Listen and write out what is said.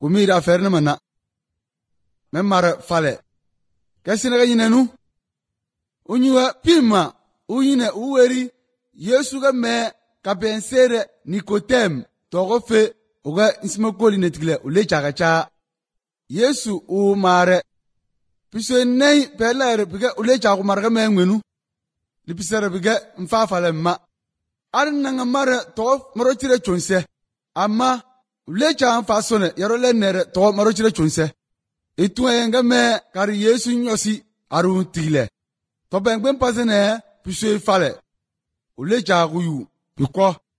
kumira ferne mana memar fale kasina ga yinenu unyuwa pima uyine uweri Yesu ga me ka pensere Nikodem togo fe uga ismakoli netkile ule chagacha Yesu u mare piso nei pelere biga ule chagu marga mengwenu lipisere biga mfafale ma arnanga mare togo marochire chonse amma ule cha fasone yaro lenere togo marochire chonse ituenga me kari Yesu nyosi aru tile to bengben pasene piso fale ule chagu yu biko